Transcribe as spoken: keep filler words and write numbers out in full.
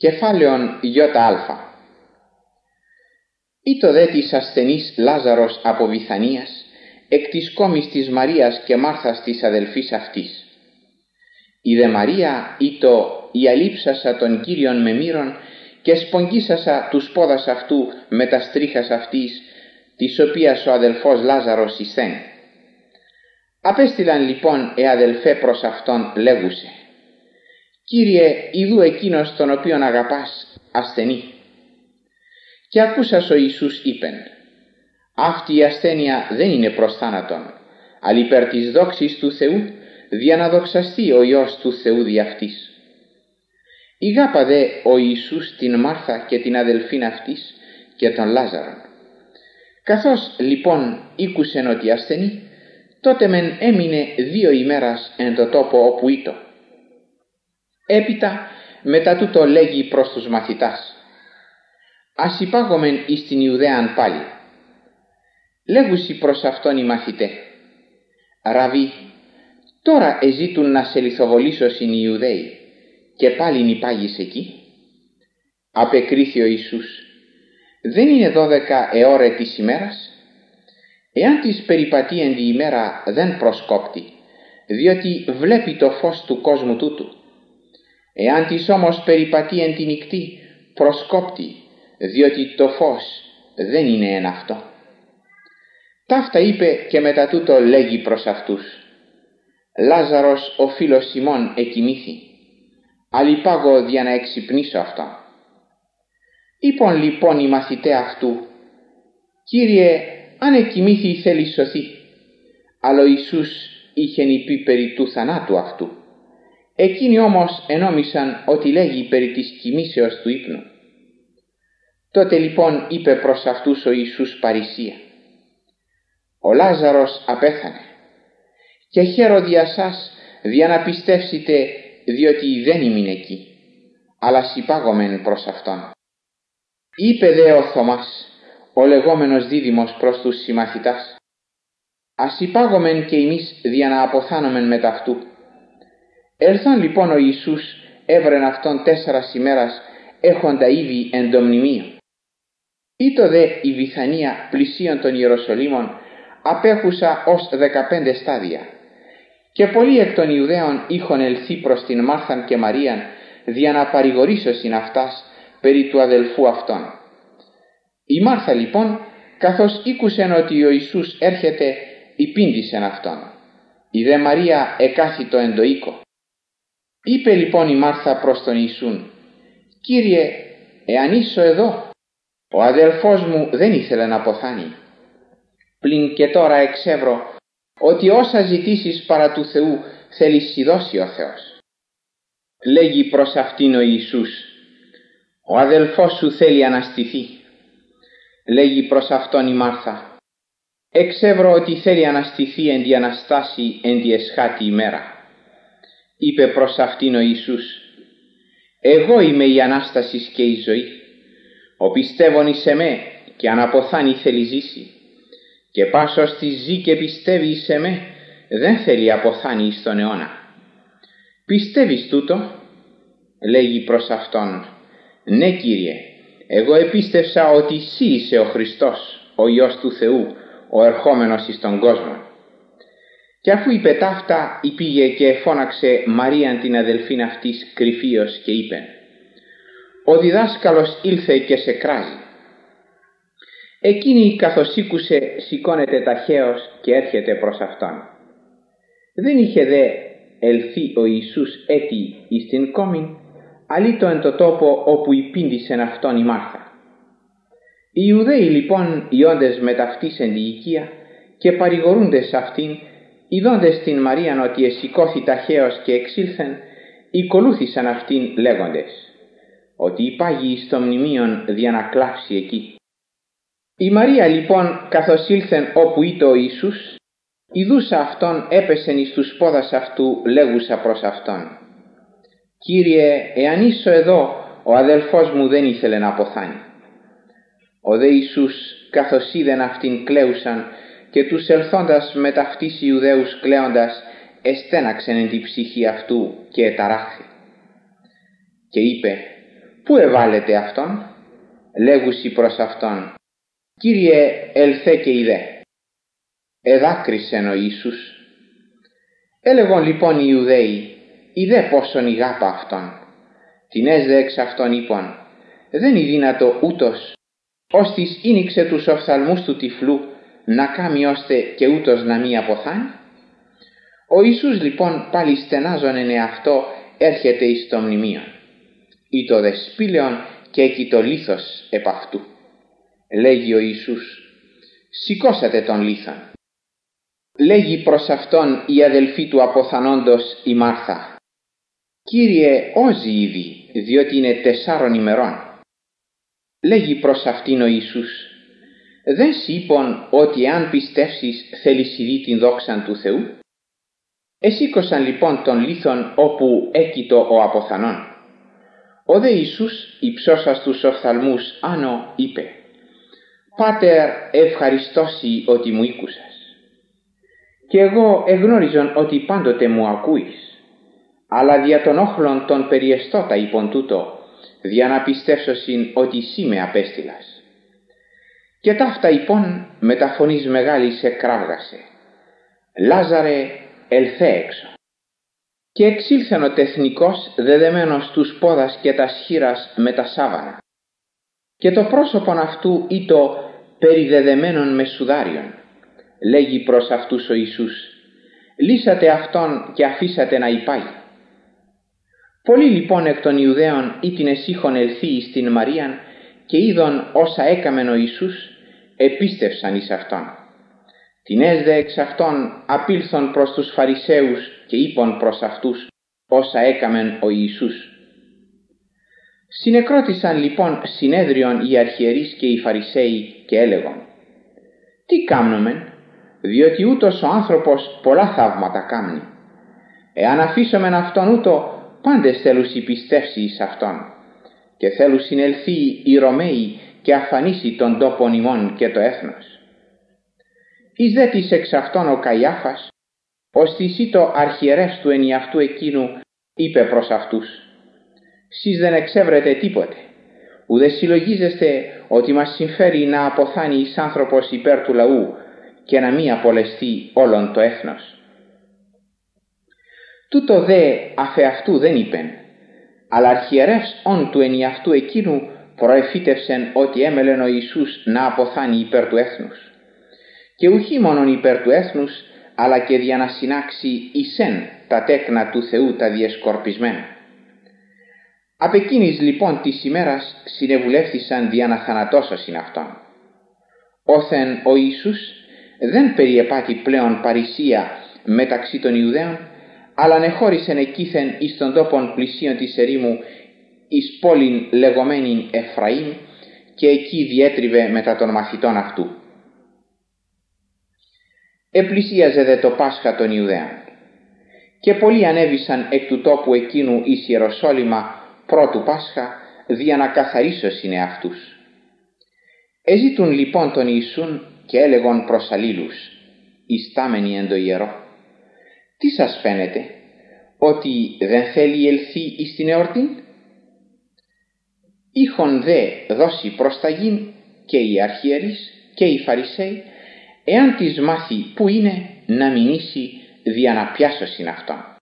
Κεφάλαιον ΙΑ. Ήτο δε της ασθενής Λάζαρος από Βηθανίας, εκ της κόμης της Μαρίας και Μάρθας της αδελφής αυτής. Η δε Μαρία ήτο η αλείψασα τον Κύριον με μύρον και σπογγίσασα τους πόδας αυτού με τα στρίχας αυτής, της οποίας ο αδελφός Λάζαρος εισθέν. Απέστειλαν λοιπόν οι αδελφέ προς αυτόν λέγουσε: «Κύριε, ιδού εκείνος τον οποίον αγαπάς ασθενεί». Και ακούσας ο Ιησούς είπεν: «Αυτή η ασθένεια δεν είναι προς θάνατον, αλλά υπέρ της δόξης του Θεού, δια να δοξαστεί ο Υιός του Θεού δι' αυτής». Ηγάπα δε ο Ιησούς την Μάρθα και την αδελφήν αυτής και τον Λάζαρον. Καθώς λοιπόν ήκουσεν ότι ασθενεί, τότε μεν έμεινε δύο ημέρας εν το τόπο όπου ήτο. Έπειτα μετά τούτο λέγει προς τους μαθητάς: «Ας υπάγομεν εις την Ιουδαίαν πάλι». Λέγουσι προς αυτόν οι μαθητέ: «Ραβί, τώρα εζήτουν να σε λιθοβολήσωσιν οι Ιουδαίοι, και πάλιν υπάγεις εκεί?» Απεκρίθη ο Ιησούς: «Δεν είναι δώδεκα εώρε της ημέρας? Εάν της περιπατεί εν τη ημέρα δεν προσκόπτει, διότι βλέπει το φως του κόσμου τούτου. Εάν της όμως περιπατεί εν τη νυκτή, προσκόπτει, διότι το φως δεν είναι εν αυτό». Ταύτα είπε και μετά τούτο λέγει προς αυτούς: «Λάζαρος ο φίλος Σιμών εκοιμήθη, αλιπάγω δια να εξυπνήσω αυτό». Είπον λοιπόν οι μαθητέ αυτού: «Κύριε, αν εκοιμήθη θέλει σωθεί». Αλλά ο Ιησούς είχεν είπε περί του θανάτου αυτού. Εκείνοι όμως ενόμισαν ότι λέγει περί της κοιμήσεως του ύπνου. Τότε λοιπόν είπε προς αυτούς ο Ιησούς παρησία: «Ο Λάζαρος απέθανε, και χαίρω δια σας δια να πιστεύσετε, διότι δεν ήμουν εκεί, αλλά συμπάγομεν προς αυτόν». Είπε δε ο Θωμάς, ο λεγόμενος δίδυμος, προς τους συμμαθητάς: «Ας υπάγομεν και εμείς δια να αποθάνομεν μετ' αυτού». Ελθόν λοιπόν ο Ιησούς έβρεν αυτόν τέσσερας ημέρας έχοντα ήδη εν το μνημείο. Ήτο δε η Βηθανία πλησίον των Ιεροσολύμων απέχουσα ως δεκαπέντε στάδια, και πολλοί εκ των Ιουδαίων είχον ελθεί προς την Μάρθαν και Μαρίαν δια να παρηγορήσωσιν αυτάς περί του αδελφού αυτών. Η Μάρθα λοιπόν, καθώς ήκουσεν ότι ο Ιησούς έρχεται, υπήντησεν αυτόν. Η δε Μαρία εκάθητο εν το οίκο. Είπε λοιπόν η Μάρθα προς τον Ιησούν: «Κύριε, εάν ήσω εδώ, ο αδελφός μου δεν ήθελε να αποθάνει. Πλην και τώρα εξεύρω ότι όσα ζητήσεις παρά του Θεού θέλεις σοι δώσει ο Θεός». Λέγει προς αυτήν ο Ιησούς: «Ο αδελφός σου θέλει αναστηθεί». Λέγει προς αυτόν η Μάρθα: «Εξεύρω ότι θέλει αναστηθεί εν τη Αναστάση εν τη εσχάτη ημέρα». Είπε προς αυτήν ο Ιησούς: «Εγώ είμαι η Ανάστασης και η ζωή. Ο πιστεύων εις εμέ και αν αποθάνει θέλει ζήσει, και πάσος της ζει και πιστεύει εις εμέ δεν θέλει αποθάνει εις τον αιώνα». «Πιστεύεις τούτο?» Λέγει προς αυτόν: «Ναι, Κύριε, εγώ επίστευσα ότι Συ είσαι ο Χριστός, ο Υιός του Θεού, ο ερχόμενος εις τον κόσμο». Και αφού είπε ταύτα, υπήγε και φώναξε Μαρίαν την αδελφήν αυτής κρυφίως και είπε: «Ο διδάσκαλος ήλθε και σε κράζει». Εκείνη καθώς ήκουσε σηκώνεται ταχαίως και έρχεται προς αυτόν. Δεν είχε δε ελθεί ο Ιησούς έτη εις την κόμην, αλήτω εν το τόπο όπου υπήντησεν αυτόν η Μάρθα. Οι Ιουδαίοι λοιπόν ιόντες με ταυτής εν τη οικία και παρηγορούντες αυτήν, ειδώντες την Μαρίαν ότι εσηκώθη ταχαίως και εξήλθεν, οικολούθησαν αυτήν λέγοντες ότι υπάγει εις το μνημείον δια να κλάψει εκεί. Η Μαρία λοιπόν καθώς ήλθεν όπου ήτο ο Ιησούς, ειδούσα αυτόν έπεσεν εις τους πόδας αυτού λέγουσα προς αυτόν: «Κύριε, εάν ήσω εδώ, ο αδελφός μου δεν ήθελε να αποθάνει». Ο δε Ιησούς καθώς είδεν αυτήν κλαίουσαν και τους ελθόντας με ταυτής Ιουδαίους κλαίοντας, εστέναξεν εν τη ψυχή αυτού και εταράχθη. Και είπε: «Πού εβάλλετε αυτόν?» Λέγουσι προς αυτόν, «Κύριε, ελθέ και είδε». Εδάκρυσεν ο Ιησούς. Έλεγον λοιπόν οι Ιουδαίοι, «Είδε πόσον ηγάπα αυτόν». Τινές δε εξ αυτών είπων, «Δεν είναι δύνατο ούτως, ώστις ίνιξε τους οφθαλμούς του τυφλού, να κάμει ώστε και ούτως να μη αποθάνει». Ο Ιησούς λοιπόν πάλι στενάζον εν εαυτό έρχεται εις το μνημείον. Ήτο δε σπήλαιον και εκεί το λίθος επ' αυτού. Λέγει ο Ιησούς, «Σηκώσατε τον λίθον». Λέγει προς αυτόν η αδελφή του αποθανόντος η Μάρθα, «Κύριε, όζει ήδη, διότι είναι τεσσάρων ημερών». Λέγει προς αυτήν ο Ιησούς, «Δεν σοι είπων ότι εάν πιστεύσεις θέλεις ειδεί την δόξαν του Θεού?» Εσήκωσαν λοιπόν τον λίθον όπου έκειτο ο αποθανών. Ο δε Ιησούς υψώσας τους οφθαλμούς άνω είπε, «Πάτερ, ευχαριστώσει ότι μου ήκουσας. Και εγώ εγνώριζον ότι πάντοτε μου ακούεις, αλλά δια των όχλων των περιεστώτα είπον τούτο, δια να πιστεύσωσιν ότι σύ με απέστειλας». Και ταύτα είπον με τα φωνής μεγάλης εκράβγασε, «Λάζαρε, ελθέ έξω». Και εξήλθεν ο τεθνικός δεδεμένος τους πόδας και τα σχήρας με τα σάβανα. Και το πρόσωπον αυτού ήτο περιδεδεμένον με σουδάριον. Λέγει προς αυτούς ο Ιησούς, «Λύσατε αυτόν και αφήσατε να υπάγει». Πολλοί λοιπόν εκ των Ιουδαίων ήτινες είχον ελθεί εις την Μαρίαν και είδον όσα έκαμεν ο Ιησούς, επίστευσαν εις αυτόν. Τινές δε εξ αυτών απήλθον προς τους Φαρισαίους και είπον προς αυτούς όσα έκαμεν ο Ιησούς. Συνεκρότησαν λοιπόν συνέδριον οι αρχιερείς και οι Φαρισαίοι και έλεγον, «Τι κάμνομεν, διότι ούτως ο άνθρωπος πολλά θαύματα κάμνει. Εάν αφήσομεν αυτόν ούτω, πάντες θέλουσι πιστεύσει εις αυτόν, και θέλουν συνελθεί οι Ρωμαίοι και αφανίσει τον τόπον ημών και το έθνος». Εις δε της εξ αυτών ο Καϊάφας, ώστις ήτο αρχιερεύς του ενιαυτού εκείνου, είπε προς αυτούς, «Σεις δεν εξεύρετε τίποτε, ουδε συλλογίζεστε ότι μας συμφέρει να αποθάνει εις άνθρωπος υπέρ του λαού και να μη απολεστεί όλον το έθνος». Τούτο δε αφεαυτού δεν είπεν, αλλά αρχιερεύς όν του ενιαυτού εκείνου προεφήτευσεν ότι έμελεν ο Ιησούς να αποθάνει υπέρ του έθνους. Και ουχή μόνον υπέρ του έθνους, αλλά και δια να συνάξει εισέν τα τέκνα του Θεού τα διεσκορπισμένα. Απ' εκείνης λοιπόν της ημέρας συνεβουλεύθησαν δια να θανατώσωσιν αυτόν. Όθεν ο Ιησούς δεν περιεπάτει πλέον παρησία μεταξύ των Ιουδαίων, αλλά ανεχώρησεν εκείθεν εις τον τόπον πλησίον της ερήμου, εις πόλην λεγομένην Εφραήμ, και εκεί διέτριβε μετά των μαθητών αυτού. Επλησίαζε δε το Πάσχα των Ιουδαίων, και πολλοί ανέβησαν εκ του τόπου εκείνου εις Ιεροσόλυμα πρώτου Πάσχα, δια να καθαρίσωσιν εαυτούς. Εζήτουν λοιπόν τον Ιησούν και έλεγον προς αλλήλους, ιστάμενοι εν το ιερό, «Τι σας φαίνεται, ότι δεν θέλει ελθεί εις την εορτήν?» Είχον δε δώσει προσταγήν και οι αρχιερείς και οι Φαρισαίοι, εάν της μάθει που είναι, να μηνύσει δια να πιάσωσιν αυτόν.